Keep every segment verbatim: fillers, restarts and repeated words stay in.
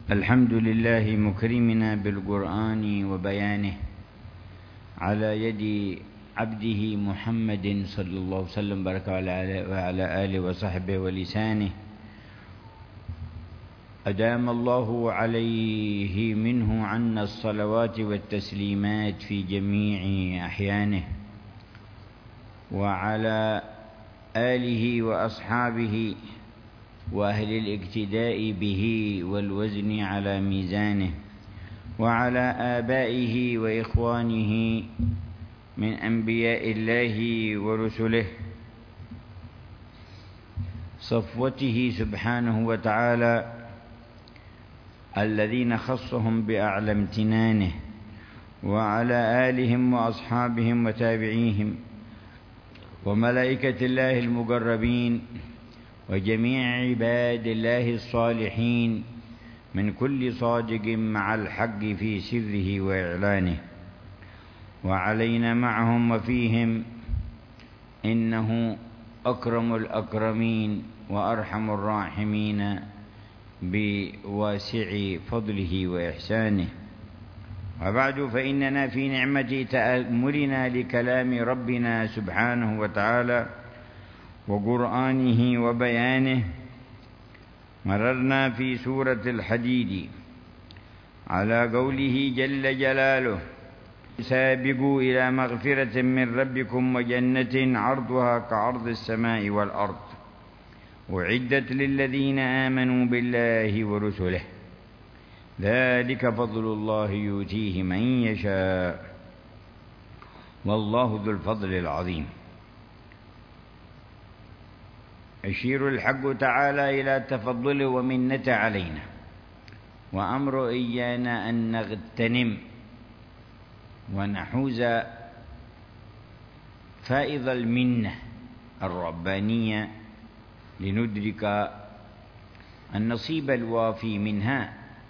الحمد لله مكرمنا بالقرآن وبيانه على يد عبده محمد صلى الله عليه وسلم بارك وعلى آله وصحبه ولسانه أدام الله عليه منه عنا الصلوات والتسليمات في جميع أحيانه، وعلى آله وأصحابه وأهل الاقتداء به والوزن على ميزانه، وعلى آبائه وإخوانه من أنبياء الله ورسله، صفوته سبحانه وتعالى الذين خصهم بأعلى امتنانه، وعلى آلهم وأصحابهم وتابعيهم وملائكة الله المقربين وجميع عباد الله الصالحين من كل صادق مع الحق في سره وإعلانه، وعلينا معهم وفيهم، إنه أكرم الأكرمين وأرحم الراحمين بواسع فضله وإحسانه. وبعد، فإننا في نعمة تأملنا لكلام ربنا سبحانه وتعالى وقرآنه وبيانه مررنا في سورة الحديد على قوله جل جلاله: سابقوا إلى مغفرة من ربكم وجنة عرضها كعرض السماء والأرض أعدت للذين آمنوا بالله ورسله ذلك فضل الله يؤتيه من يشاء والله ذو الفضل العظيم. يشير الحق تعالى إلى تفضله ومنته علينا، وأمر إيانا أن نغتنم ونحوز فائض المنة الربانية لندرك النصيب الوافي منها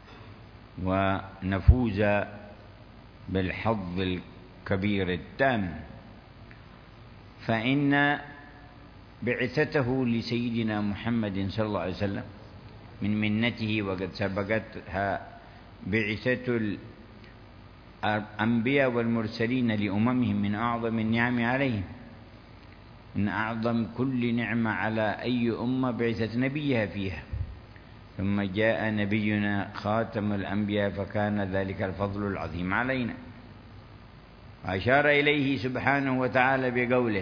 ونفوز بالحظ الكبير التام. فإن بعثته لسيدنا محمد صلى الله عليه وسلم من منته، وقد سبقتها بعثة الأنبياء والمرسلين لأممهم، من أعظم النعم عليهم، من أعظم كل نعمة على أي أمة بعثة نبيها فيها، ثم جاء نبينا خاتم الأنبياء فكان ذلك الفضل العظيم علينا. وأشار إليه سبحانه وتعالى بقوله: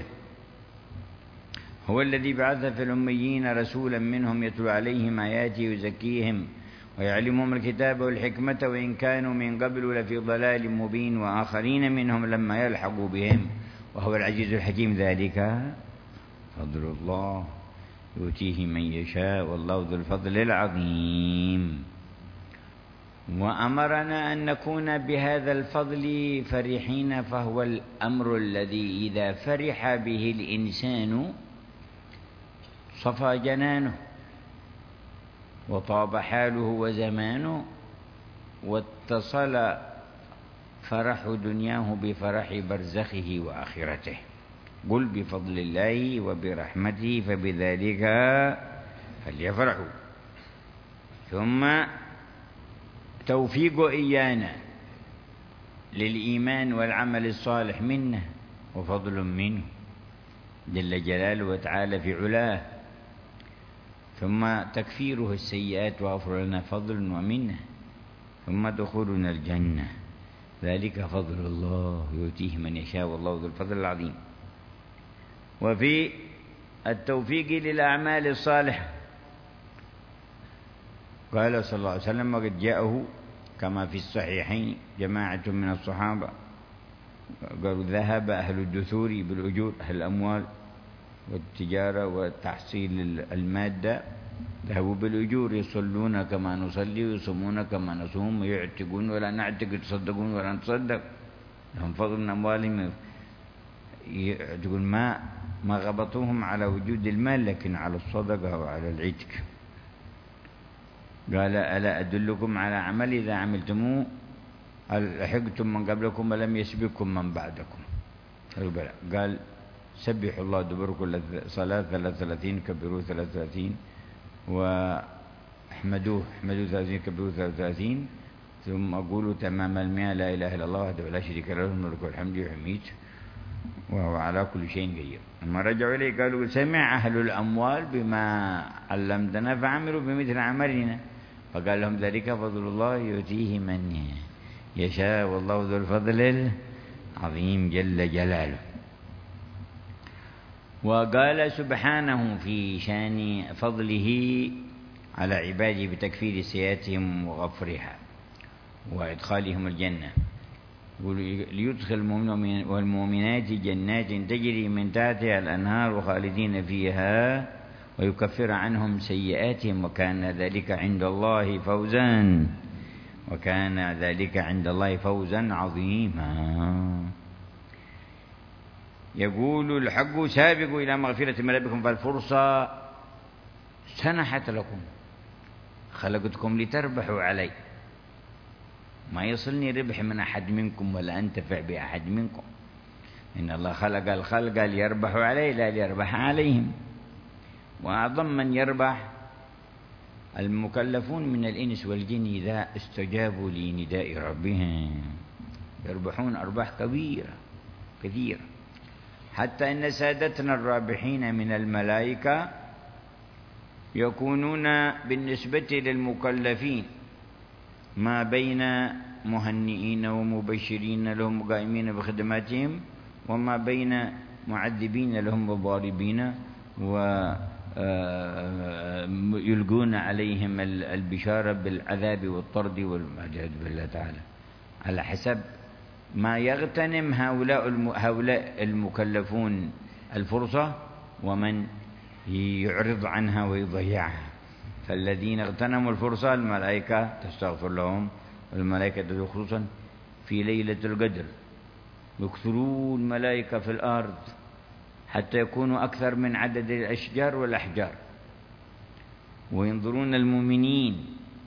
هو الذي بعث في الأميين رسولا منهم يتلو عليهم آياته ويزكيهم ويعلمهم الكتاب والحكمة وإن كانوا من قبل لفي ضلال مبين وآخرين منهم لما يلحقوا بهم وهو العزيز الحكيم ذلك فضل الله يؤتيه من يشاء والله ذو الفضل العظيم. وأمرنا أن نكون بهذا الفضل فرحين، فهو الأمر الذي إذا فرح به الإنسان صفى جنانه وطاب حاله وزمانه، واتصل فرح دنياه بفرح برزخه وآخرته. قل بفضل الله وبرحمته فبذلك فليفرحوا. ثم توفيق إيانا للإيمان والعمل الصالح منه وفضل منه جل جلاله وتعالى في علاه، ثم تكفيره السيئات وغفر لنا فضل ومنه، ثم دخولنا الجنة ذلك فضل الله يؤتيه من يشاء والله ذو الفضل العظيم. وفي التوفيق للأعمال الصالحة قال صلى الله عليه وسلم: وقد جاءه كما في الصحيحين جماعة من الصحابة قالوا: ذهب أهل الدثور بالأجور، أهل الأموال والتجارة وتحصيل المادة ذهبوا بالأجور، يصلون كما نصلي ويصومون كما نصوم ويعتقون ولا نعتق، يتصدقون ولا نتصدق، لهم فضل من أموالهم، يقول ما ما غبطوهم على وجود المال لكن على الصدقة وعلى العتق. قال: ألا أدلكم على عمل إذا عملتموه لحقتم من قبلكم ولم يسبقكم من بعدكم؟ قال: سبحوا الله دبر كل صلاة ثلاث ثلاثين، كبروا ثلاث ثلاثين، و احمدوه احمدوه ثلاثين كبروه ثلاثة وثلاثين ثم أقولوا تمام المئة لا إله إلا الله وحده لا شريك له الملك والحمد يحميد وهو على كل شيء قدير. لما رجعوا إليه قالوا سمع أهل الأموال بما علمتنا فعملوا بمثل عملنا، فقال لهم ذلك فضل الله يؤتيه من يشاء والله ذو الفضل العظيم جل جلاله. وقال سبحانه في شان فضله على عباده بتكفير سيئاتهم وغفرها وإدخالهم الجنة، ليدخل المؤمنين والمؤمنات جنات تجري من تحتها الأنهار خالدين فيها ويكفر عنهم سيئاتهم وكان ذلك عند الله فوزا وكان ذلك عند الله فوزا عظيما. يقول الحق سابقوا إلى مغفرة من ربكم فالفرصة سنحت لكم، خلقتكم لتربحوا علي، ما يصلني ربح من أحد منكم ولا أنتفع بأحد منكم، إن الله خلق الخلق ليربحوا عليه لا ليربح عليهم. وأعظم من يربح المكلفون من الإنس والجن إذا استجابوا لنداء ربهم، يربحون أرباح كبيرة كثيرة. حتى إن سادتنا الرابحين من الملائكة يكونون بالنسبة للمكلفين ما بين مهنئين ومبشرين لهم وقائمين بخدماتهم، وما بين معذبين لهم وضاربين ويلقون عليهم البشارة بالعذاب والطرد والعياذ بالله تعالى، على حسب ما يغتنم هؤلاء هؤلاء المكلفون الفرصة ومن يعرض عنها ويضيعها. فالذين اغتنموا الفرصة الملائكة تستغفر لهم، والملائكة خصوصا في ليلة القدر يكثرون الملائكة في الأرض حتى يكونوا أكثر من عدد الأشجار والأحجار، وينظرون المؤمنين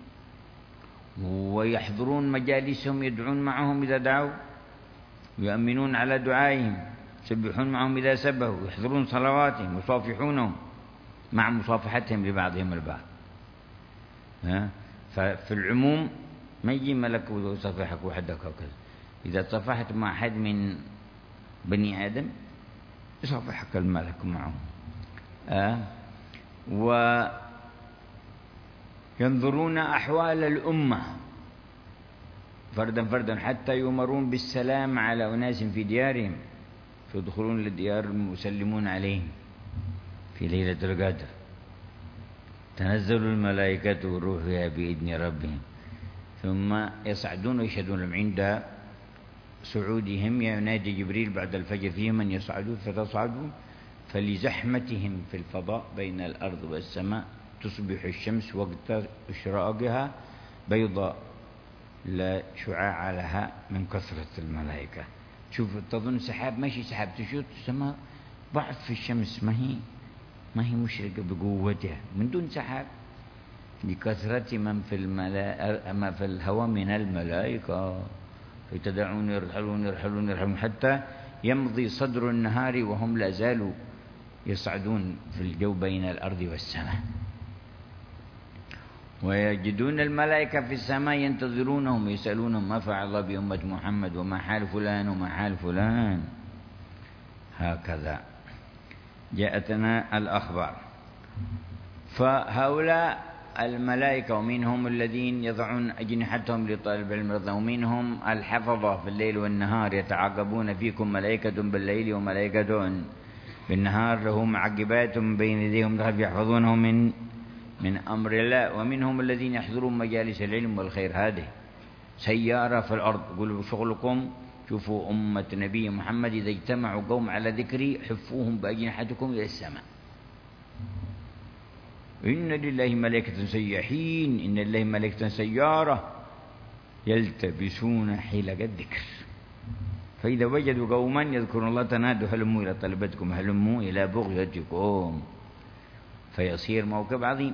ويحضرون مجالسهم يدعون معهم إذا دعوا، يؤمنون على دعائهم، يسبحون معهم إذا سبحوا، يحضرون صلواتهم، يصافحونهم مع مصافحتهم لبعضهم البعض. ففي العموم ما يجي ملك ويصافحك وحدك وكذا، إذا تصافحت مع أحد من بني آدم يصافحك الملك معه. آه وينظرون أحوال الأمة فردا فردا حتى يؤمرون بالسلام على أناس في ديارهم، فيدخلون للديار ويسلمون عليهم في ليلة القدر. تنزل الملائكة والروح فيها بإذن ربهم، ثم يصعدون ويشهدون لهم. عند صعودهم ينادي جبريل بعد الفجر فيهم من يصعدون، فتصعدون فلزحمتهم في الفضاء بين الأرض والسماء تصبح الشمس وقت إشراقها بيضاء لا شعاع لها من كثرة الملائكة. شوف تظن سحاب، ماشي سحاب، تشوف السماء ضعف في الشمس، ما هي ما هي مشرقة بقوتها من دون سحاب، لكثرة من في الملائكة ما في الهواء من الملائكة، فيتدعون يرحلون يرحلون يرحلون حتى يمضي صدر النهار وهم لا زالوا يصعدون في الجو بين الأرض والسماء. ويجدون الملائكة في السماء ينتظرونهم يسألونهم ما فعل الله بأمة محمد وما حال فلان وما حال فلان. هكذا جاءتنا الأخبار. فهؤلاء الملائكة ومنهم الذين يضعون أجنحتهم لطالب العلم، ومنهم الحفظة في الليل والنهار يتعاقبون فيكم ملائكة بالليل وملائكة بالنهار له معقبات من بين يديهم يحفظونه من من أمر الله. ومنهم الذين يحضرون مجالس العلم والخير، هذه سيارة في الأرض. يقولوا شغلكم شوفوا أمة نبي محمد إذا اجتمعوا قوم على ذكري حفوهم بأجنحتكم إلى السماء. إن لله ملائكة سياحين، إن لله ملائكة سيارة يلتبسون حلق الذكر، فإذا وجدوا قوما يذكرون الله تنادوا هلموا إلى طلبتكم هلموا إلى بغيتكم، فيصير موكب عظيم.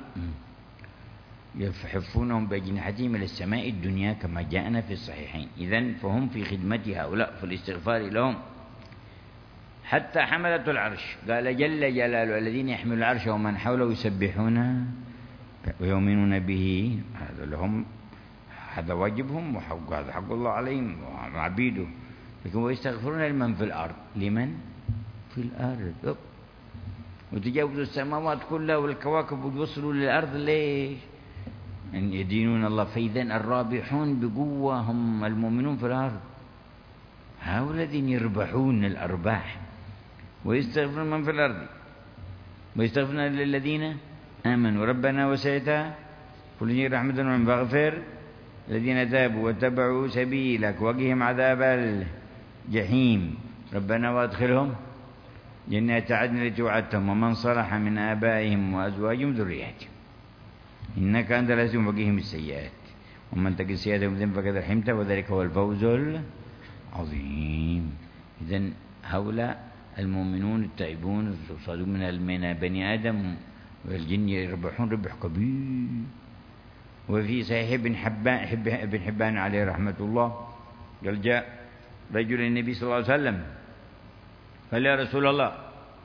يحفونهم بأجنحتهم إلى السماء الدنيا كما جاءنا في الصحيحين. إذن فهم في خدمة هؤلاء في الاستغفار لهم. حتى حملة العرش قال جل جلاله الذين يحملون العرش ومن حوله يسبحون ويؤمنون به، هذا لهم، هذا واجبهم وحق، هذا حق الله عليهم وعبيده. لكن ويستغفرون لمن في الأرض، لمن في الأرض، وتجاوزوا السماوات كلها والكواكب ويوصلوا للأرض. ليش؟ أن يدينون الله. فإذا الرابحون بقوة هم المؤمنون في الأرض، هؤلاء الذين يربحون الأرباح. ويستغفرون من في الأرض ويستغفرون للذين آمنوا ربنا وسعت كل شيء رحمة وعلما فاغفر الذين تابوا واتبعوا سبيلك وقهم عذاب الجحيم ربنا وادخلهم جنات عدن التي وعدتهم ومن صلح من آبائهم وأزواجهم وذرياتهم إنك أنت العزيز وقهم السيئات ومن تقي السيئات يومئذ فقد رحمته وذلك هو الفوز العظيم. إذن هؤلاء المؤمنون التائبون الصادقون من بني آدم والجن يربحون ربح كبير. وفي صحيح ابن حبان ابن حبان عليه رحمة الله قال جاء رجل النبي صلى الله عليه وسلم قال يا رسول الله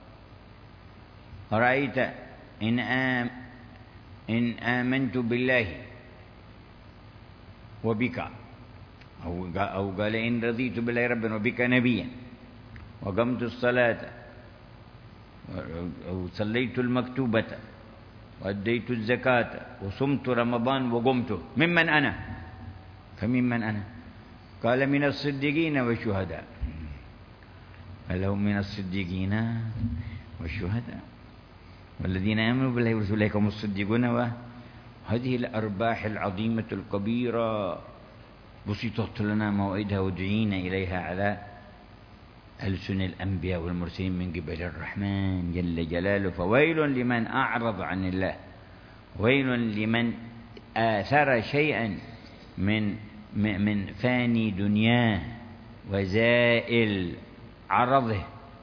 أرأيت إن آم إن آمنت بالله وبك أو أو قال إن رضيت بالله ربا وبك نبيا وقمت الصلاة أو صليت المكتوبة وأديت الزكاة وصمت رمضان وقمت ممن أنا؟ فممن أنا؟ قال من الصديقين والشهداء. قال له من الصديقين والشهداء والذين آمنوا بالله ورسوله هم الصديقون. وهذه الأرباح العظيمة الكبيرة بسطت لنا موعدها ودعينا إليها على ألسن الأنبياء والمرسلين من قبل الرحمن جل جلاله. فويل لمن أعرض عن الله، ويل لمن آثر شيئا من من فاني دنياه وزائل عرضه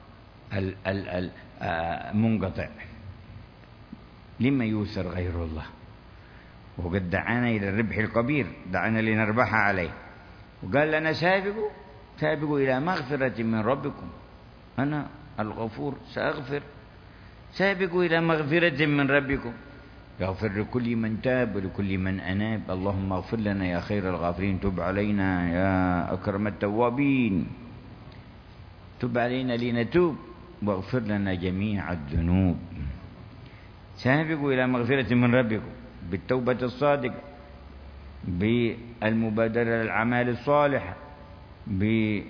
المنقطع لما يوسر غير الله. وقد دعانا إلى الربح الكبير، دعانا لنربح عليه، وقال لنا سابقوا سابقوا إلى مغفرة من ربكم أنا الغفور سأغفر. سابقوا إلى مغفرة من ربكم يغفر لكل من تاب ولكل من أناب. اللهم اغفر لنا يا خير الغافرين، تب علينا يا أكرم التوابين، تب علينا لنتوب واغفر لنا جميع الذنوب. سابقوا إلى مغفرة من ربكم بالتوبة الصادقة، بالمبادرة للأعمال الصالحة، بحسن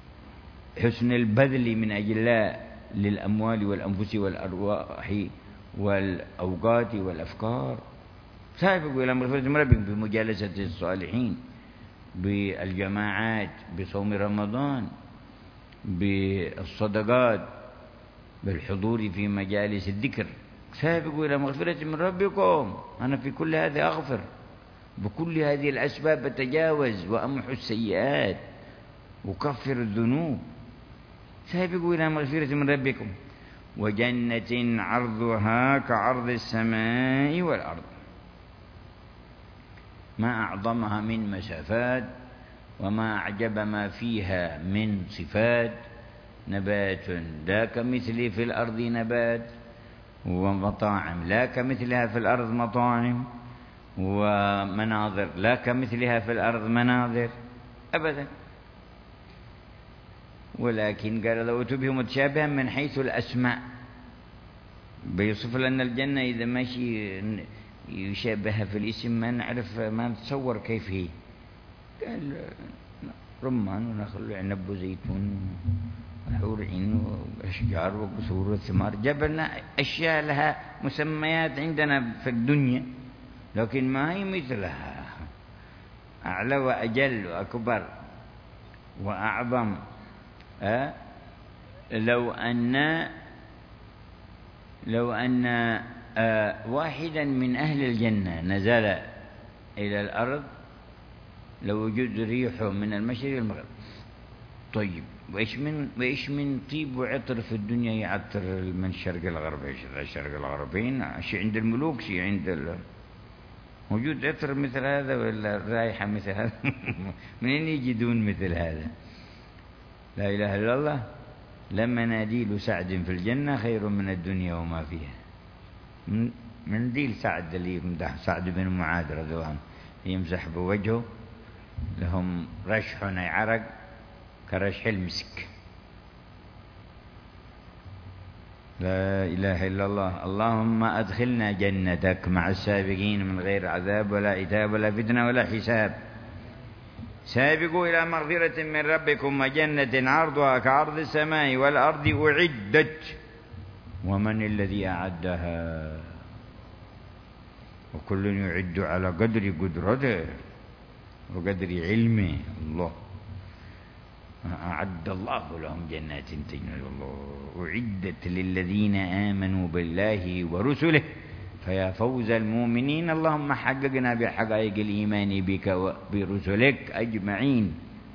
البذل من أجل الله للأموال والأنفس والأرواح والأوقات والأفكار. سابقوا إلى مغفرة من ربكم بمجالسة الصالحين، بالجماعات، بصوم رمضان، بالصدقات، بالحضور في مجالس الذكر. سابقوا إلى مغفرة من ربكم، أنا في كل هذه أغفر، بكل هذه الأسباب أتجاوز وأمحو السيئات وكفر الذنوب. سابقوا إلى مغفرة من ربكم وجنة عرضها كعرض السماء والأرض. ما أعظمها من مسافات وما أعجب ما فيها من صفات. نبات لا كمثله في الأرض نبات، ومطاعم لا كمثلها في الأرض مطاعم، ومناظر لا كمثلها في الأرض مناظر أبدا. ولكن قال لو تبه متشابها من حيث الأسماء، بيوصف لنا الجنة إذا ماشي يشابهها في الاسم ما نعرف ما نتصور كيف هي. قال رمان ونخل وعنب وزيتون وحور عين وأشجار وقصور وثمار. جاب لنا أشياء لها مسميات عندنا في الدنيا لكن ما هي مثلها، أعلى وأجل وأكبر وأعظم. أه؟ لو أن لو أن أه واحدا من أهل الجنة نزل إلى الأرض لوجد ريحه من المشرق والمغرب طيب، وإيش من وإيش من طيب وعطر في الدنيا يعطر من الشرق الغرب. إيش الشرق الغربين شيء عند الملوك، شيء عند ال... موجود عطر مثل هذا ولا رائحة مثل هذا؟ منين يجدون مثل هذا؟ لا إله إلا الله. لما ناديل سعد في الجنة خير من الدنيا وما فيها. منديل سعد اللي يمدح سعد بن معاذ رضي الله عنه يمسح بوجهه لهم رشح عرق كرشح المسك. لا إله إلا الله. اللهم أدخلنا جنتك مع السابقين من غير عذاب ولا عتاب ولا فتنة ولا حساب. سابقوا إلى مغفرة من ربكم وجنة عرضها كعرض السماء والأرض أعدت. ومن الذي أعدها؟ وكل يعد على قدر قدرته وقدر علمه. الله أعد الله لهم جنات تجري الله أعدت للذين آمنوا بالله ورسله فيا فوز المؤمنين. اللهم حققنا بحقائق الإيمان بك وبرسلك أجمعين.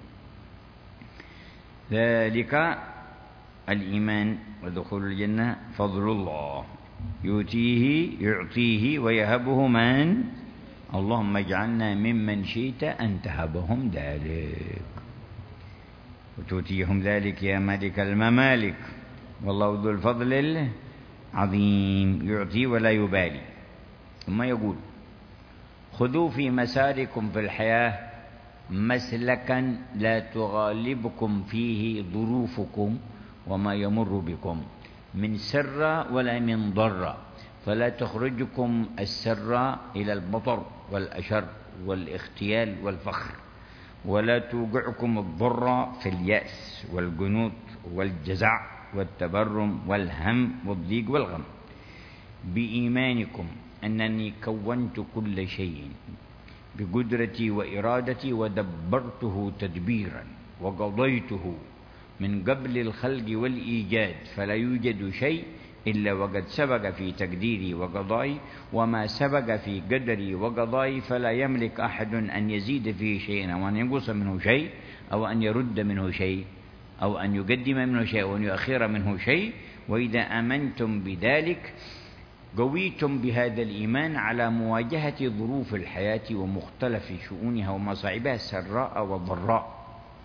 ذلك الإيمان ودخول الجنة فضل الله يؤتيه يعطيه ويهبه من. اللهم اجعلنا ممن شئت أن تهبهم ذلك وتؤتيهم ذلك يا ملك الممالك. والله ذو الفضل العظيم يعطي ولا يبالي. ثم يقول خذوا في مساركم في الحياة مسلكا لا تغالبكم فيه ظروفكم وما يمر بكم من سر ولا من ضر، فلا تخرجكم السر إلى البطر والأشر والاختيال والفخر، ولا توقعكم الضر في اليأس والقنوط والجزع والتبرم والهم والضيق والغم، بإيمانكم أنني كونت كل شيء بقدرتي وإرادتي ودبرته تدبيرا وقضيته من قبل الخلق والإيجاد، فلا يوجد شيء إلا وقد سبق في تقديري وقضائي، وما سبق في قدري وقضائي فلا يملك أحد أن يزيد فيه شيئا أو أن ينقص منه شيء أو أن يرد منه شيء أو أن يقدم منه شيء أو أن يؤخر منه شيء. وإذا آمنتم بذلك قويتم بهذا الإيمان على مواجهة ظروف الحياة ومختلف شؤونها ومصاعبها السراء والضراء،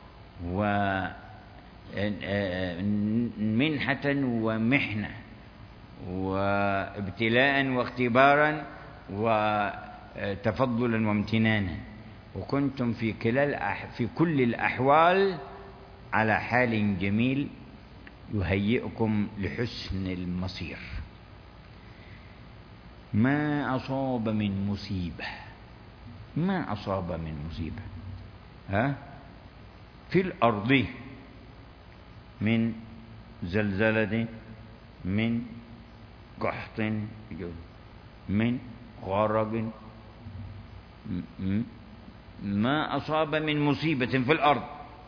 ومنحة ومحنة وابتلاء واختبارا وتفضلا وامتنانا، وكنتم في كلا في كل الأحوال على حال جميل يهيئكم لحسن المصير. ما أصاب من مصيبة ما أصاب من مصيبة ها في الأرض من زلزلة من قحط من غرق، ما أصاب من مصيبة في الأرض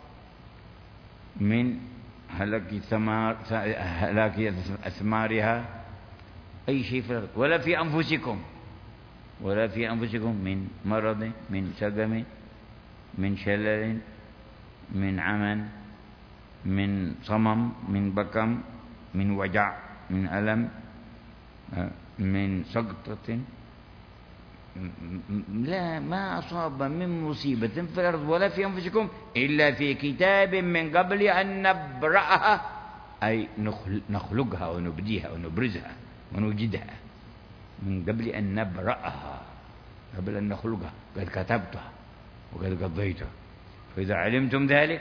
من هلاك ثمار هلاك أثمارها أي شيء في الأرض، ولا في أنفسكم ولا في أنفسكم من مرض من سقم من شلل من عمى من صمم من بكم من وجع من ألم من سقطة، لا ما أصاب من مصيبة في الأرض ولا في أنفسكم إلا في كتاب من قبل أن نبرأها، أي نخلقها ونبديها ونبرزها ونوجدها، من قبل أن نبرأها قبل أن نخلقها قد كتبتها وقد قضيتها. فإذا علمتم ذلك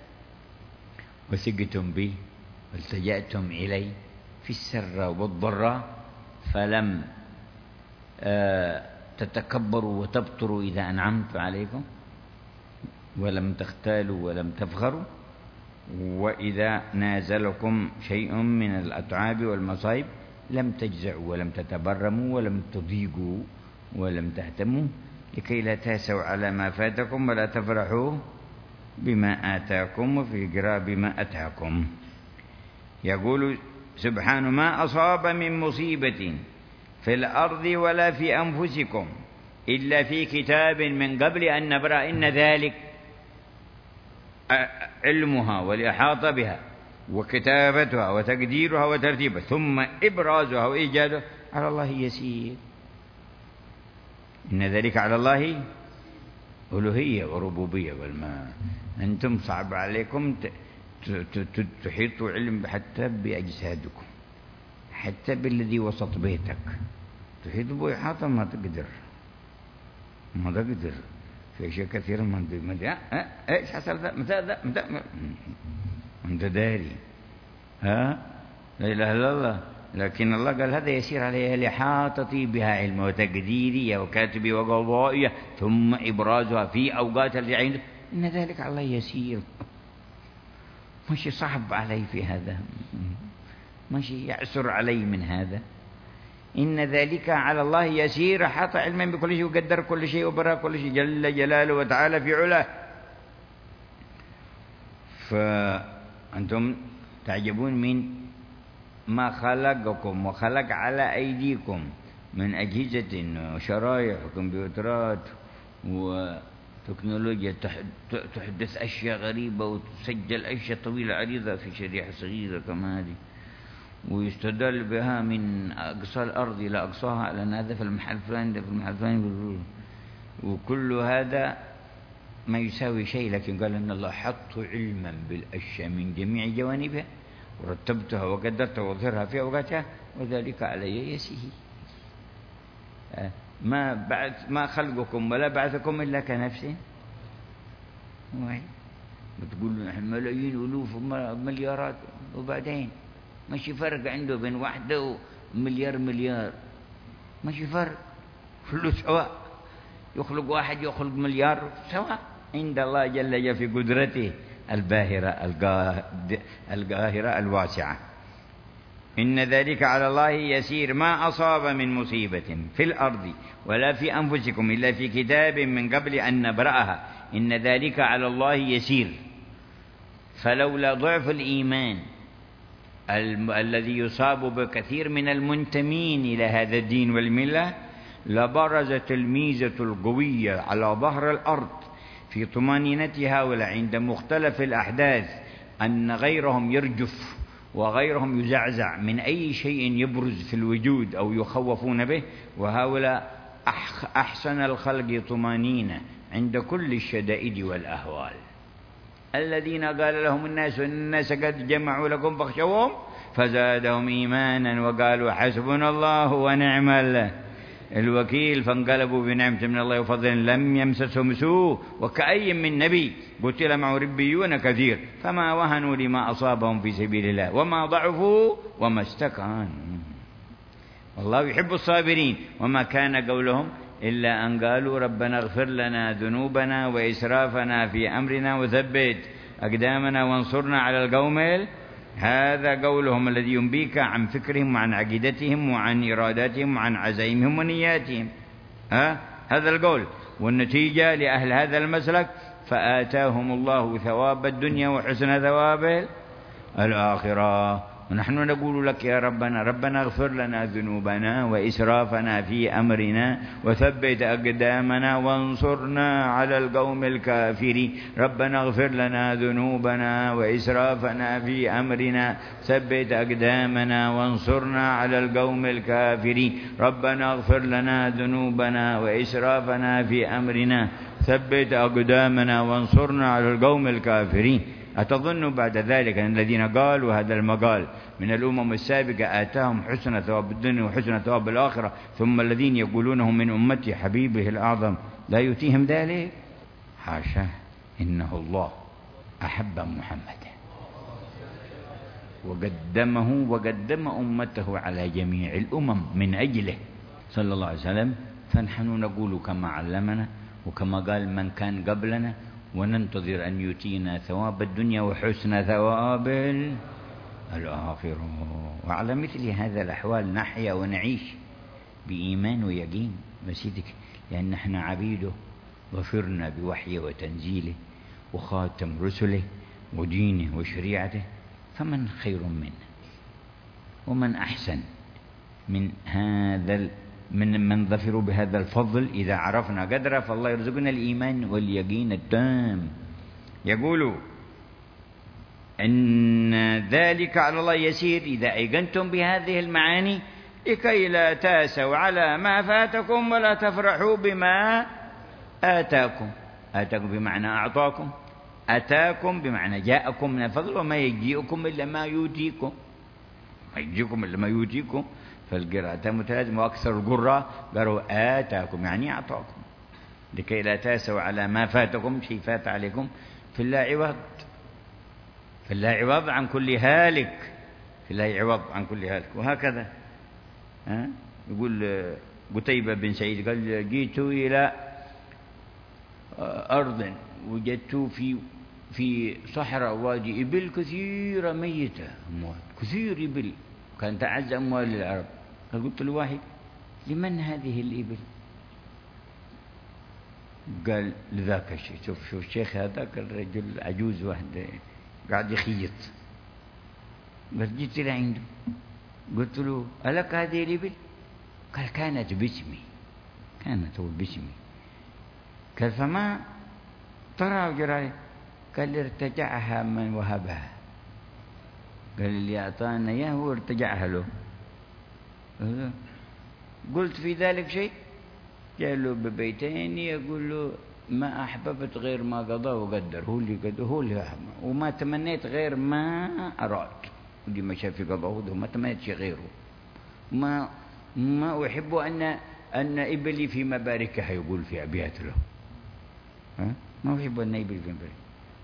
وثقتم بي والتجأتم إلي في السر والضراء فلم آه تتكبروا وتبطروا إذا أنعمت عليكم، ولم تختالوا ولم تفخروا، وإذا نازلكم شيء من الأتعاب والمصائب لم تجزعوا ولم تتبرموا ولم تضيقوا ولم تهتموا، لكي لا تاسوا على ما فاتكم ولا تفرحوا بما آتاكم، وفي قراءة بما أتاكم. يقول سبحانه ما أصاب من مصيبة في الأرض ولا في أنفسكم إلا في كتاب من قبل أن نبرأ، إن ذلك علمها والإحاطة بها وكتابتها وتقديرها وترتيبها ثم إبرازها وإيجادها على الله يسير. إن ذلك على الله ألوهية وربوبية، والما أنتم صعب عليكم تحيطوا علم حتى بأجسادكم، حتى بالذي وسط بيتك تحيط به إحاطة ما تقدر، ما تقدر في أشياء كثيرة ما تدري إيش حصل ذا متى ذا متى أنت داري. ها لا إله إلا الله. لكن الله قال هذا يسير عليها لإحاطتي بها علم وتقديري وكاتبي وقضائي ثم إبرازها في أوقات الجعين، إن ذلك على الله يسير. ماشي صعب علي في هذا، ماشي يعسر علي من هذا. إن ذلك على الله يسير، حاط علما بكل شيء وقدر كل شيء وبرا كل شيء جل جلاله وتعالى في علاه. فأنتم تعجبون من ما خلقكم وخلق على أيديكم من أجهزة وشرايح وكمبيوترات وتكنولوجيا تحدث أشياء غريبة وتسجل أشياء طويلة عريضة في شريحة صغيرة كما هذه، ويستدل بها من أقصى الأرض إلى أقصاها على أن هذا في المحل الفلاني في المحل الفلاني، وكل هذا ما يساوي شيء. لكن قال أن الله حط علما بالأشياء من جميع جوانبها ورتبتها وقدرتها وظهرها في أوقاتها، وذلك علي يسير. ما بعث ما خلقكم ولا بعثكم إلا كنفس واحد. بتقول نحن ملايين ألوف ومليارات، وبعدين ماشي فرق عنده بين واحدة ومليار مليار، ماشي فرق، كله سواء. يخلق واحد يخلق مليار سواء عند الله جل جلاله في قدرته الباهرة القاهرة الواسعة. إن ذلك على الله يسير. ما أصاب من مصيبة في الأرض ولا في أنفسكم إلا في كتاب من قبل أن نبرأها إن ذلك على الله يسير. فلولا ضعف الإيمان ال الذي يصاب بكثير من المنتمين إلى هذا الدين والملة لبرزت الميزة القوية على ظهر الأرض في طمأنينة هؤلاء عند مختلف الأحداث أن غيرهم يرجف وغيرهم يزعزع من أي شيء يبرز في الوجود أو يخوفون به، وهؤلاء أحسن الخلق طمأنينة عند كل الشدائد والأهوال. الذين قال لهم الناس إن الناس قد جمعوا لكم فاخشوهم فزادهم إيمانا وقالوا حسبنا الله ونعم الوكيل فانقلبوا بنعمة من الله وفضل لم يمسسهم سوء وكأي من نبي قتل معه ربيون كثير فما وهنوا لما أصابهم في سبيل الله وما ضعفوا وما استكانوا والله يحب الصابرين. وما كان قولهم إلا أن قالوا ربنا اغفر لنا ذنوبنا وإسرافنا في أمرنا وثبت أقدامنا وانصرنا على القوم. هذا قولهم الذي ينبيك عن فكرهم وعن عقيدتهم وعن إراداتهم وعن عزائمهم ونياتهم. ها هذا القول. والنتيجة لأهل هذا المسلك فآتاهم الله ثواب الدنيا وحسن ثواب الآخرة. ونحن نقول لك يا ربنا ربنا اغفر لنا ذنوبنا وإسرافنا في أمرنا وثبت أقدامنا وانصرنا على القوم الكافرين. ربنا اغفر لنا ذنوبنا وإسرافنا في أمرنا ثبت أقدامنا وانصرنا على القوم الكافرين. ربنا اغفر لنا ذنوبنا وإسرافنا في أمرنا ثبت أقدامنا وانصرنا على القوم الكافرين. أتظن بعد ذلك أن الذين قالوا هذا المقال من الأمم السابقة آتاهم حسن ثواب الدنيا وحسن ثواب الآخرة ثم الذين يقولونه من أمتي حبيبه الأعظم لا يؤتيهم ذلك؟ حاشا، إنه الله أحب محمدا وقدمه وقدم أمته على جميع الأمم من أجله صلى الله عليه وسلم. فنحن نقول كما علمنا وكما قال من كان قبلنا وننتظر أن يؤتينا ثواب الدنيا وحسن ثواب الآخرة. وعلى مثل هذا الأحوال نحيا ونعيش بإيمان ويقين مسيدك، لأن نحن عبيده وفرنا بوحيه وتنزيله وخاتم رسله ودينه وشريعته. فمن خير منا ومن أحسن من هذا من من ظفروا بهذا الفضل إذا عرفنا قدره. فالله يرزقنا الإيمان واليقين التام. يقول إن ذلك على الله يسير إذا أيقنتم بهذه المعاني لكي لا تاسوا على ما فاتكم ولا تفرحوا بما آتاكم. آتاكم بمعنى أعطاكم، أتاكم بمعنى جاءكم من الفضل، وما يجيئكم إلا ما يؤتيكم، ما يجيكم إلا ما يؤتيكم. فالقراءتان متلازمة. وأكثر القراء قالوا آتاكم يعني أعطاكم، لكي لا تأسوا على ما فاتكم، شيء فات عليكم، في الله عوض، في الله عوض عن كل هالك، في الله عوض عن كل هالك. وهكذا ها يقول قتيبة بن سعيد قال جئت إلى أرض وجدت في في صحراء وادي إبل كثيرة ميتة، أموات كثير إبل، كانت أعز أموال العرب. قلت له واحد لمن هذه الإبل؟ قال لذاك الشيء. شوف شوف الشيخ هذاك الرجل عجوز واحد قاعد يخيط. قال جيت إلى عنده قلت له ألك هذه الإبل؟ قال كانت باسمي، كانت هو باسمي. قال فما ترى جراي؟ قال ارتجعها من وهبها. قال اللي أعطانا إياه هو ارتجعها له. قلت في ذلك شيء؟ قال له ببيتين يقول له ما أحببت غير ما قضى وقدر، هو اللي قدر هو اللي أحبب، وما تمنيت غير ما أراد، ودي ما شاف في قضاه وما تمنيت شيء غيره. ما ما أحب أن أن إبلي في مباركها، يقول في أبيات له. ها؟ ما أحب أن إبلي في مباركها،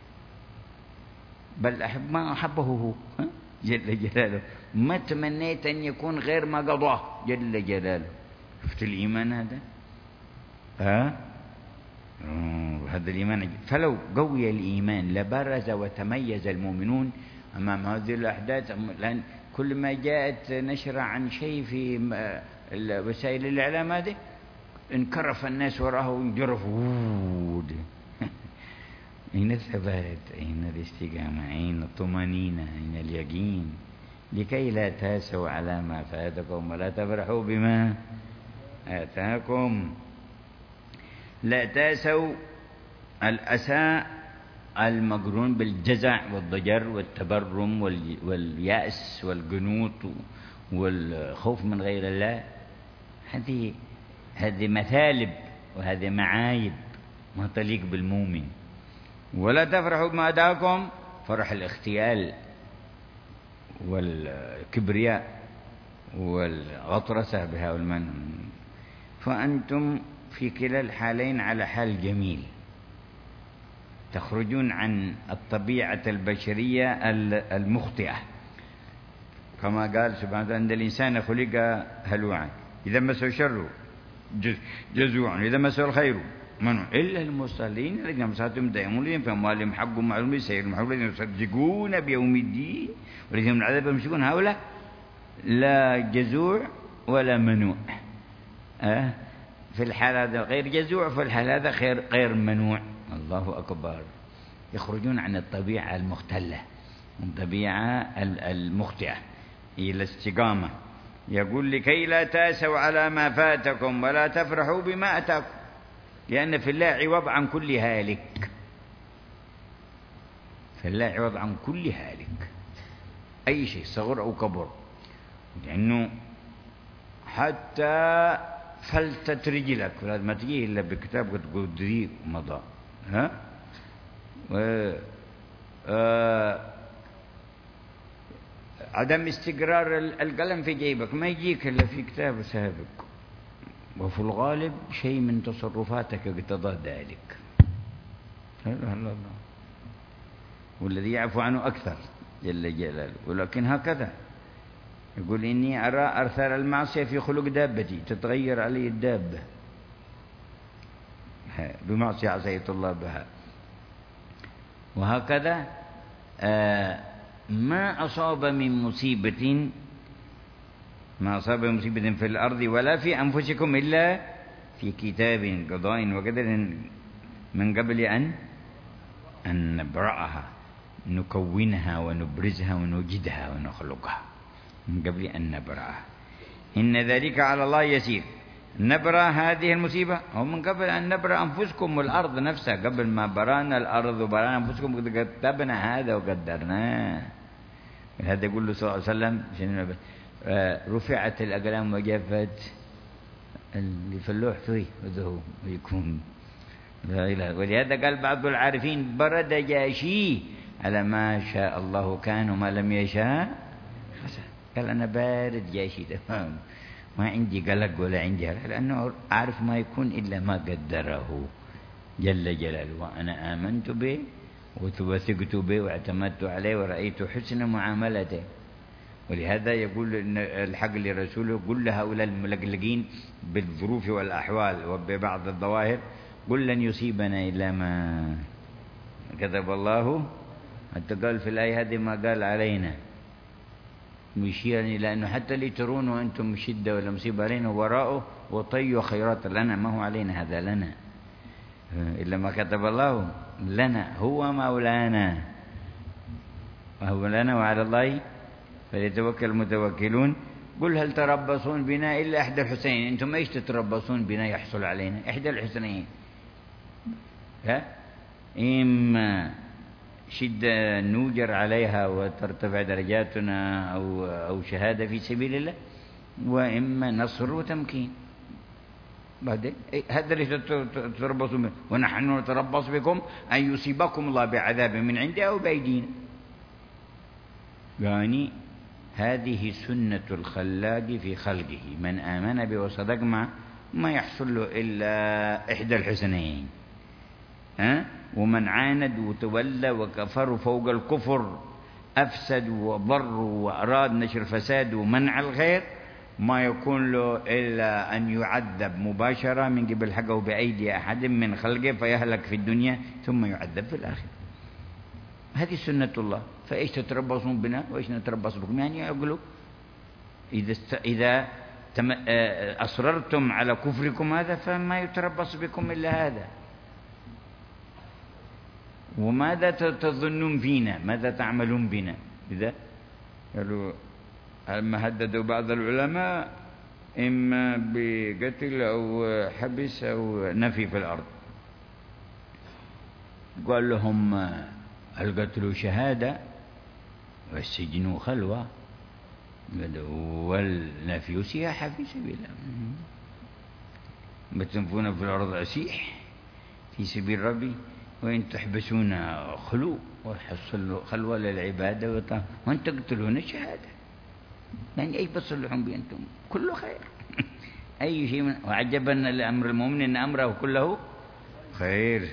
بل أحب ما أحبه هو جل جلاله. ما تمنيت أن يكون غير ما قضاه جل جلاله. شفت الإيمان هذا؟ ها؟ هذا الإيمان. فلو قوي الإيمان لبرز وتميز المؤمنون أمام هذه الأحداث. لأن كل ما جاءت نشرة عن شيء في وسائل الإعلام هذه انكرف الناس وراءه وانجرفوا. أين الثبات؟ أين الاستقامة؟ أين الطمأنينة؟ أين اليقين؟ لكي لا تاسوا على ما فاتكم ولا تفرحوا بما آتاكم. لا تاسوا الأسى المقرون بالجزع والضجر والتبرم واليأس والقنوط والخوف من غير الله. هذه هذه مثالب وهذه معايب ما تليق بالمؤمن. ولا تفرحوا بما آتاكم، فرح الاختيال والكبرياء والغطرسة بها والمن. فأنتم في كلا الحالين على حال جميل، تخرجون عن الطبيعة البشرية المخطئة، كما قال سبحانه وتعالى أن الإنسان خلق هلوعا إذا مسه الشر جزوعا إذا مسه الخير منع إلا المصلين الذين أمساتهم دائمون في أموالهم حق معلوم للسائل المحروم الذين يصدقون بيوم الدين والذين من العذاب يمسكون. هؤلاء لا جزوع ولا منوع. أه؟ في الحال هذا غير جزوع، في الحال هذا غير غير منوع. الله أكبر. يخرجون عن الطبيعة المختلة، من الطبيعة المخطئة إلى الاستقامة. يقول لكي لا تاسوا على ما فاتكم ولا تفرحوا بما أتاكم، لأن في الله عوض عن كل هالك، في الله عوض عن كل هالك، أي شيء صغر أو كبر. لأنه حتى فلتت رجلك ما تجيه إلا بكتاب قدري ومضى. ها؟ و... آه... عدم استقرار القلم في جيبك ما يجيك إلا في كتاب سابق، وفي الغالب شيء من تصرفاتك اقتضى ذلك. لا إله إلا الله. والذي يعفو عنه أكثر جل جلاله. ولكن هكذا يقول إني أرى أثر المعصية في خلق دابتي، تتغير علي الدابة بمعصية عصيت الله بها. وهكذا آه ما أصاب من مصيبة ما أصاب من مصيبة في الأرض ولا في أنفسكم إلا في كتاب قضاء وقدر من قبل أن أن نبرأها، نكونها ونبرزها ونوجدها ونخلقها، من قبل أن نبرأها. إن ذلك على الله يسير. نبرأ هذه المصيبة أو من قبل أن نبرأ أنفسكم والأرض نفسها. قبل ما برانا الأرض وبرانا أنفسكم كتبنا هذا وقدرناه. هذا يقول له صلى الله عليه وسلم رفعت الأقلام وجفت اللي في اللوح فيه وذهو ويكون لا إله. ولهذا قال بعض العارفين برد جاشي على ما شاء الله كان وما لم يشاء. قال أنا بارد جايشي تمام، ما عندي قلق ولا عندي هلع، لأنه أعرف ما يكون إلا ما قدره جل جلاله. وأنا آمنت به وثقت به واعتمدت عليه ورأيت حسن معاملته. ولهذا يقول الحق لرسوله: قل لهؤلاء الملقلقين بالظروف والأحوال وببعض الظواهر قل لن يصيبنا إلا ما كتب الله. حتى قال في الآية هذه ما قال علينا، مشيرا إلى أنه حتى اللي ترون وأنتم شدة ولا مصيبة علينا وراءه وطي خيرات لنا، ما هو علينا، هذا لنا إلا ما كتب الله لنا، هو مولانا وهو لنا وعلى الله فليتوكل المتوكلون. قل هل تربصون بنا إلا إحدى الحسنين. أنتم إيش تتربصون بنا يحصل علينا؟ إحدى الحسنين، ها؟ إما شدة نوجر عليها وترتفع درجاتنا أو أو شهادة في سبيل الله، وإما نصر وتمكين. بعدين هذا اللي تتربصون به، ونحن نتربص بكم أن يصيبكم الله بعذاب من عنده أو بأيدينا. يعني هذه سنة الخلاق في خلقه، من آمن به وصدق معه ما يحصل له إلا إحدى الحسنين، ها؟ ومن عاند وتولى وكفر فوق الكفر أفسد وضر وأراد نشر فساد ومنع الخير، ما يكون له إلا أن يعذب مباشرة من قبل حقه بأيدي أحد من خلقه فيهلك في الدنيا ثم يعذب في الآخرة. هذه سنة الله. فإيش تتربصون بنا وإيش نتربص بكم؟ يعني يقولوا إذا است... إذا تم... أصررتم على كفركم هذا فما يتربص بكم إلا هذا. وماذا تظنون فينا؟ ماذا تعملون بنا؟ إذا قالوا أما هددوا بعض العلماء إما بقتل أو حبس أو نفي في الأرض. قال لهم القتل شهادة والسجن خلوة والنفي سياحة في سبيل الله. بتنفون في الأرض أسيح في سبيل ربي، وإن تحبسون خلو وحصلوا خلوة للعبادة وإن تقتلون شهادة. يعني أي بتصلحون بأنتم كله خير. أي شيء من وعجبا لأمر المؤمن إن أمره كله خير،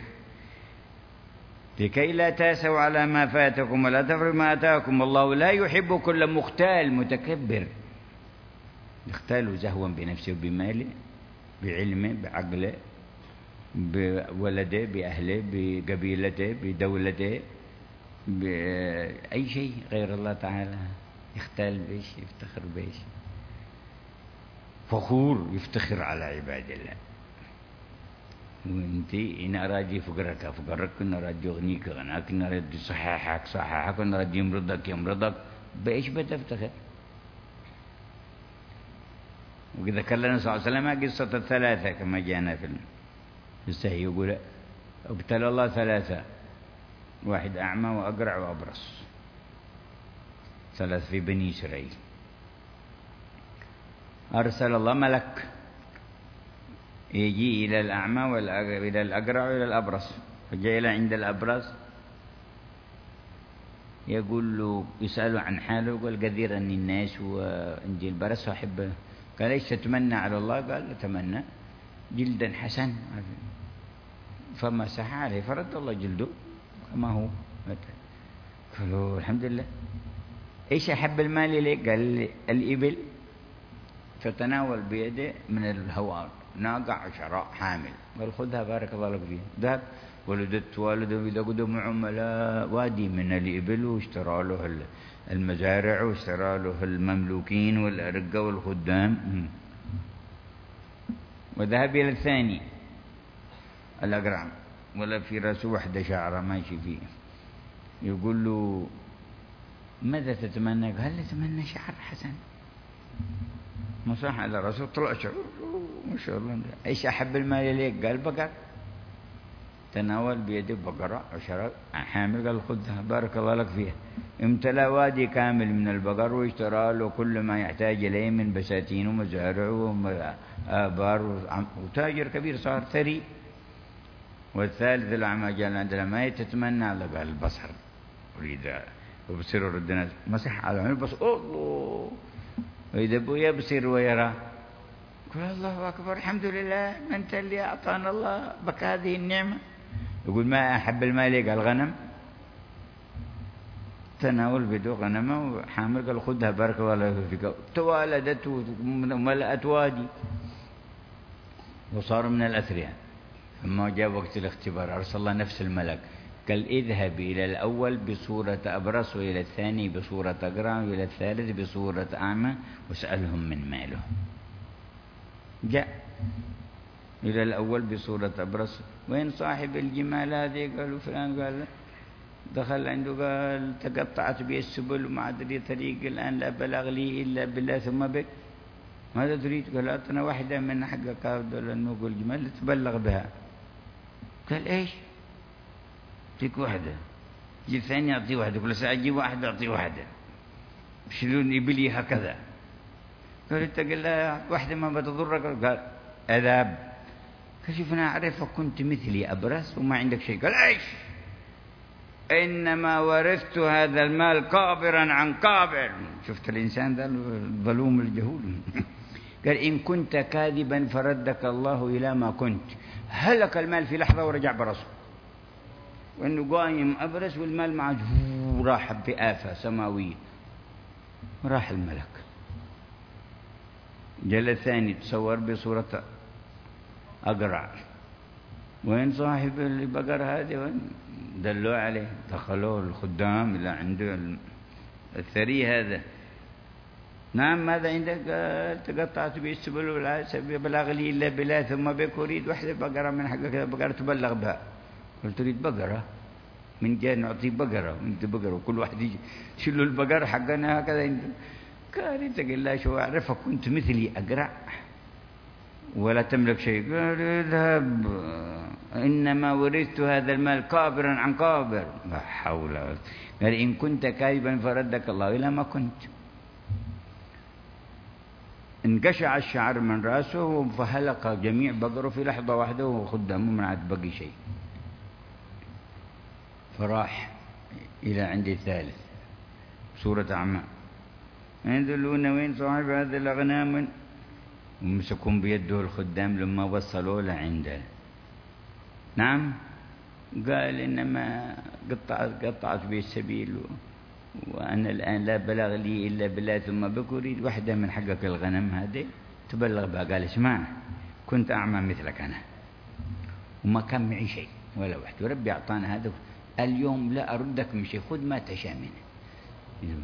لكي لا تاسوا على ما فاتكم ولا تفرحوا ما أتاكم، والله لا يحب كل مختال متكبر يختال زهوا بنفسه وبماله بعلمه بعقله بولده بأهله بقبيلته بدولته بأي شيء غير الله تعالى، يختال بيش يفتخر بيش، فخور يفتخر على عباد الله. وانتي إن أراد يفقرك فقرك، إن أراد يغنيك غناك، إن أراد يصححك صححك، إن أراد يمرضك يمرضك، بإيش بتفتخر؟ وإذا كلنا صلى الله عليه وسلم قصة الثلاثة كما جاءنا في الصحيح، يقول ابتلى الله ثلاثة، واحد أعمى وأقرع وأبرص، ثلاث في بني إسرائيل. أرسل الله ملك يجي إلى الأعمى وإلى الأقرع وإلى الأبرص، فجاء إلى عند الأبرص يقول له يسأله عن حاله، يقول كثير أن الناس وإنجيل البرص أحبه. قال ايش تتمنى على الله؟ قال أتمنى جلدا حسن، فمسح عليه فرد الله جلده كما هو. قالوا الحمد لله. ايش أحب المال إليك؟ قال الإبل، فتناول بيده من الهواء ناقة عشراء حامل، قال خذها بارك الله لك فيها. ذهب ولدت والده إذا قدم عملاء وادي من الإبل، واشترى له المزارع واشترى له المملوكين والأرقة والخدام. وذهب إلى الثاني الأقرع ولا في رأسه وحدة شعرة ماشي فيه، يقول له ماذا تتمنى؟ قال أتمنى شعر حسن. مسح على رأسه طلع شعر ما شاء الله. ايش أحب المال إليك؟ قال بقر. تناول بيده بقرة عشرة حامل، قال خذها بارك الله لك فيها. امتلأ وادي كامل من البقر واشترى له كل ما يحتاج إليه من بساتين ومزارع وآبار، وتاجر كبير صار ثري. والثالث الأعمى جاء عندنا ما تتمنى؟ قال البصر، أريد وبصير ردنا مسح على عينه بس الله وإذا أبوه يبصر ويرى يقول الله أكبر الحمد لله، ما أنت اللي أعطانا الله بك هذه النعمة. يقول ما أحب المال قال غنم، تناول بدو غنمه وحامل قال خذها بارك الله فيك، توالدت وملأت وادي وصار من الأثرياء. فما جاء وقت الاختبار أرسل الله نفس الملك قال اذهب إلى الأول بصورة أبرص، وإلى الثاني بصورة أقرع، وإلى الثالث بصورة أعمى، واسألهم من ماله. جاء إلى الأول بصورة أبرص، وين صاحب الجمال هذه؟ قالوا فلان. قال دخل عنده قال تقطعت بي السبل وما أدري طريق الآن لا بلغ لي إلا بالله ثم بك، ماذا تريد؟ قال أعطنا واحدة من حقك النوق الجمال تبلغ بها. قال إيش؟ أعطيك واحدة، جيب ثانية أعطيه واحدة، كل ساعة أجيب واحدة أعطيه واحدة، شلون يبلي هكذا. قال اتق الله واحدة ما بتضرك. قال أذهب. قال شوف أنا أعرفك كنت مثلي أبرص وما عندك شيء. قال إيش؟ إنما ورثت هذا المال كابرا عن كابر. شفت الإنسان ذا الظلوم الجهول. قال إن كنت كاذبا فردك الله إلى ما كنت. هلك المال في لحظة ورجع برصه، وإنه قايم أبرص والمال معه راح بآفة سماوية، راح الملك. جاء الثاني تصور بصورة أقرع، وين صاحب البقر هذه؟ دلوا عليه، دخلوا الخدام إلى عنده الثري هذا. نعم ماذا عندك؟ قال تقطعت بي السبل ولا بلغ لي إلا بالله ثم بك، أريد واحدة بقرة من حقك، بقرة تبلغ بها. قلت تريد بقرة؟ من جاء نعطيه بقرة وانت بقرة، وكل واحد يجي شلوا البقر حقنا هكذا عنده. قال اتق الله شو أعرفك كنت مثلي أقرع ولا تملك شيء. قال اذهب إنما ورثت هذا المال كابرا عن كابر. لا حول. قال إن كنت كاذبا فردك الله إلى ما كنت. انقشع الشعر من رأسه فهلق جميع بقره في لحظة واحدة وخدامه ما عاد بقي شيء. فراح إلى عند الثالث سورة أعمى، يدلون وين صاحب هذه الأغنام، ومسكون بيده الخدام لما وصلوا لعنده. نعم قال إنما قطعت قطعت بي السبيل وأنا الآن لا بلغ لي إلا بالله ثم بك، أريد واحدة من حقك الغنم هذه تبلغ بها. قال اسمع كنت أعمى مثلك أنا وما كان معي شيء ولا واحد، وربي أعطانا هذا، اليوم لا أردك من شيء، خذ ما تشاء منه.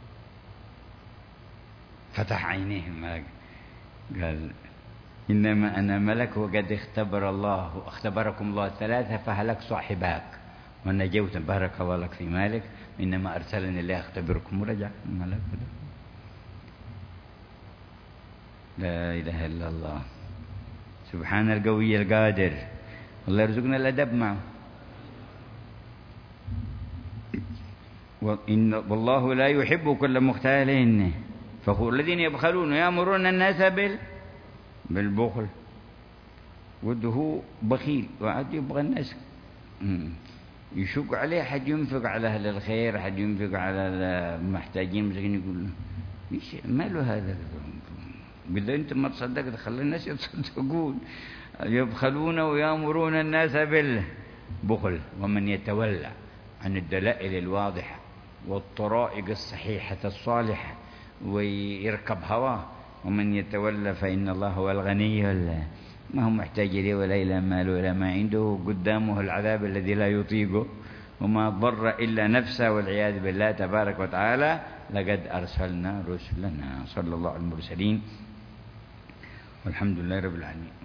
فتح عينيه الملك قال إنما أنا ملك وقد اختبر الله اختبركم الله ثلاثة فهلك صاحباك ونجوت بارك الله لك في مالك، إنما أرسلني الله أختبركم. ورجع الملك. لا إله إلا الله، سبحان القوي القادر. الله يرزقنا الأدب معه. وإن والله لا يحب كل مختال فخور. الذين يبخلون ويأمرون الناس بال بالبخل، وده بخيل وعاد يبغى الناس يشق عليه، حد ينفق على أهل الخير، حد ينفق على المحتاجين مسكين، يقول ايش ماله هذا؟ إذا أنت ما تصدقت خلي الناس يتصدقون. يبخلون ويأمرون الناس بالبخل، ومن يتولى عن الدلائل الواضحة والطرائق الصحيحة الصالحة ويركب هواه، ومن يتولى فإن الله هو الغني، ما هو محتاج إليه ولا إلى مال ولا ما عنده، قدامه العذاب الذي لا يطيقه، وما ضر إلا نفسه والعياذ بالله تبارك وتعالى. لقد أرسلنا رسلنا صلى الله على المرسلين، والحمد لله رب العالمين.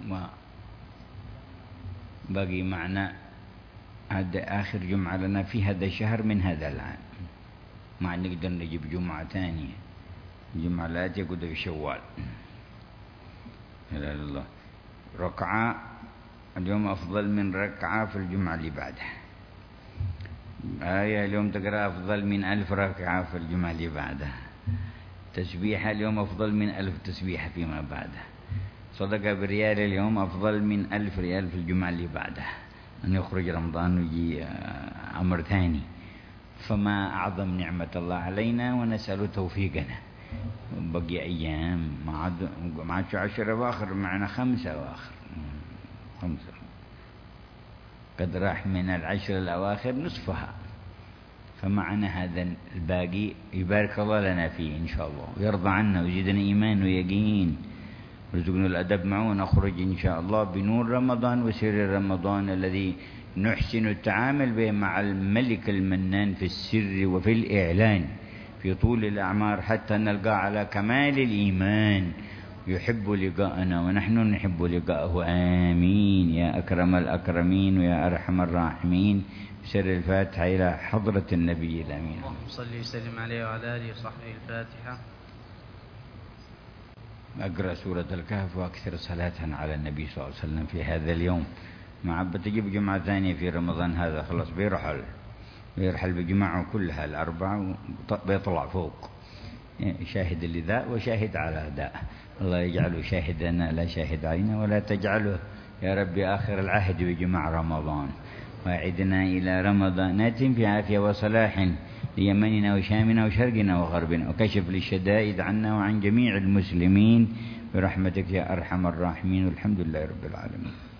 وباقي معنا هذا آخر جمعة لنا في هذا الشهر من هذا العام، ما نقدر نجيب جمعة ثانية، جمعة لا تقعد في شوال. لا إله إلا الله. ركعة اليوم أفضل من ركعة في الجمعة اللي بعدها. آية اليوم تقرأ أفضل من ألف ركعة في الجمعة اللي بعدها. تسبيحة اليوم أفضل من ألف تسبيحة فيما بعدها. صدقة بريال اليوم أفضل من ألف ريال في الجمعة اللي بعدها. أن يخرج رمضان ويجي أمر ثاني. فما أعظم نعمة الله علينا، ونسأل توفيقنا. بقي أيام، ما عاد ما عاد شو عشر أواخر، معنا خمسة أواخر، خمسة قد راح من العشر الأواخر نصفها، فمعنا هذا الباقي يبارك الله لنا فيه إن شاء الله، ويرضى عنا ويزيدنا إيمان ويقين، ورزقنا الأدب معه، ونخرج إن شاء الله بنور رمضان وسر رمضان الذي نحسن التعامل به مع الملك المنان في السر وفي الإعلان في طول الأعمار، حتى نلقى على كمال الإيمان يحب لقاءنا ونحن نحب لقاءه. آمين يا أكرم الأكرمين ويا أرحم الراحمين. سر الفاتحة إلى حضرة النبي الأمين. اللهم صل وسلم عليه وعلى آله وصحبه. الفاتحة. أقرأ سورة الكهف وأكثر صلاة على النبي صلى الله عليه وسلم في هذا اليوم، مع بتجيب جمعة ثانية في رمضان هذا، خلاص بيرحل بيرحل بجماعه كلها الأربعة بيطلع فوق، شاهد لذاء وشاهد على داء. الله يجعله شاهد لنا لا شاهد علينا، ولا تجعله يا رب آخر العهد بجماع رمضان، واعدنا إلى رمضانات في عافية وصلاح ليمننا وشامنا وشرقنا وغربنا، وكشف للشدائد عنا وعن جميع المسلمين برحمتك يا أرحم الراحمين، والحمد لله رب العالمين.